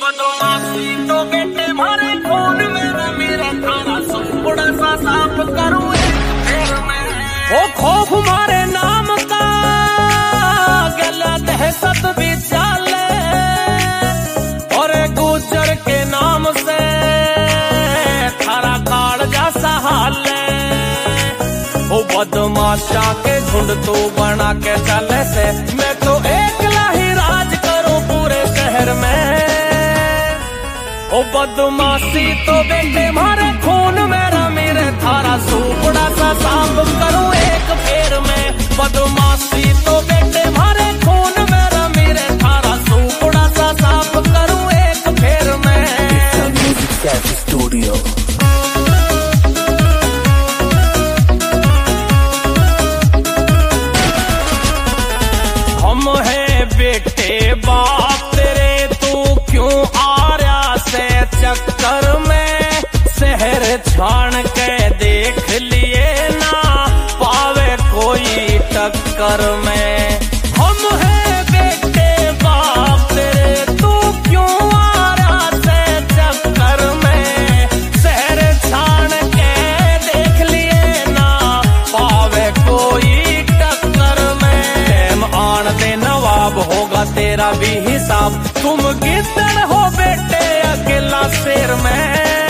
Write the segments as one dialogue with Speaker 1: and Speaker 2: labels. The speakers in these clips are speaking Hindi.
Speaker 1: बदमाशी तो बेटे मारे खून मेरा मेरा थारा सुपड़ा सा साफ करूं फिर मैं वो खौफ मारे नाम का गला दहशत भी चाले और गुजर के नाम से थारा काल जैसा हाल वो बदमाशा के झुंड तो बना के चले से मैं तो एकला ही राज करूं पूरे शहर में। ओ बदमाशी तो बेटे मारे खून मेरा मेरे थारा सुपड़ा सा साफ करूं एक फेर में। बदमाशी तो बेटे मारे खून मेरा मेरे थारा सुपड़ा सा साफ करूं एक फेर में। स्टूडियो हम है बेटे बाप तेरे तू क्यों आ रहा से चक्कर में शहर छान के देख लिए ना पावे कोई टक्कर में। हम है बेटे बाप तेरे तू क्यों आ रहा से चक्कर में शहर छान के देख लिए ना पावे कोई टक्कर में। टाइम आन दे नवाब होगा तेरा भी हिसाब तुम गिद्दड़ हो बेटे अकेला शेर में।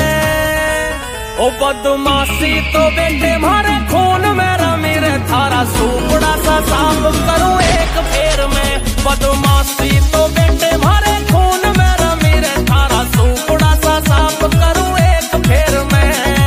Speaker 1: ओ बदमाशी तो बेटे मारे खून मेरा मेरे थारा सुपड़ा सा साफ करूं एक फेर में। बदमाशी तो बेटे मारे खून मेरा मेरे थारा सुपड़ा सा साफ करूं एक फेर में।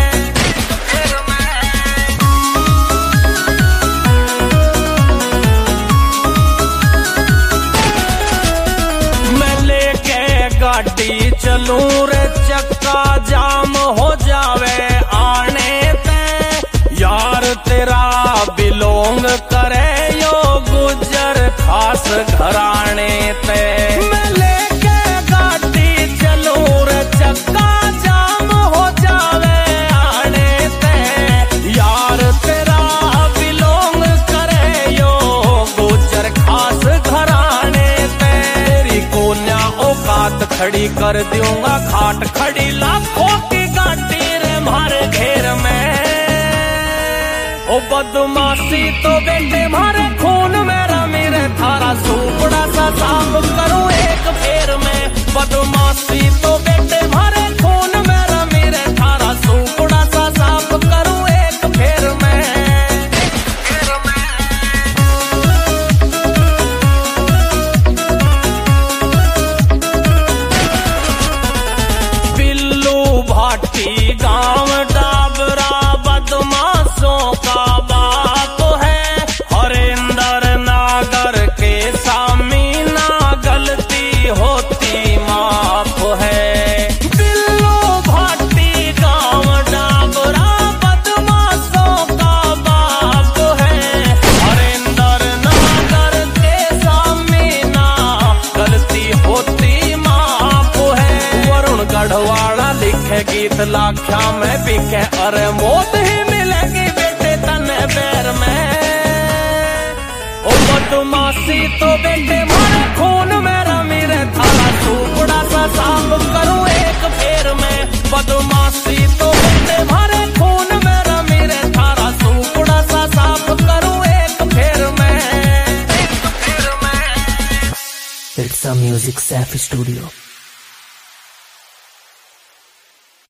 Speaker 1: गाड़ी चलूं रे चक्का जाम हो जावे आने ते यार तेरा बिलोंग करे यो गुजर खास घराने ते। मैं लेके गाड़ी चलूं रे चक्का जाम हो जावे आने ते यार तेरा बिलोंग करे यो गुजर खास घराने ते। तेरी कोन्या औकात खड़ी कर दूंगा खाट खड़ी लाखों की गाड़ी रे मारे घेर में। ओ बदमाशी तो बेटे मारे खून मेरा मेरे थारा सुपड़ा सा साफ करूं एक फेर में। बदमाशी तो बेटे मारे खून मेरा मेरे थारा सुपड़ा सा साफ करूं एक फेर में। भाटी गांव डाबरा बदमाशों का बाप है हरिंदर नागर के सामी ना गलती होती माफ है। बिल्लू भाटी गांव डाबरा बदमाशों का बाप है हरिंदर नागर के सामी ना गलती होती माफ है। वरुण गढ़वाड़ा लिखे गीत लाख्या में बिके अरे मौत ही मिलेगी बेटे तने पैर में। ओ बदमाशी तो बेटे मारे खून मेरा मेरे थारा सुपड़ा सा साफ करूं एक फेर में। बदमाशी तो बेटे मारे खून मेरा मेरे थारा सुपड़ा सा साफ करूं एक फेर में।
Speaker 2: It's a music safe studio.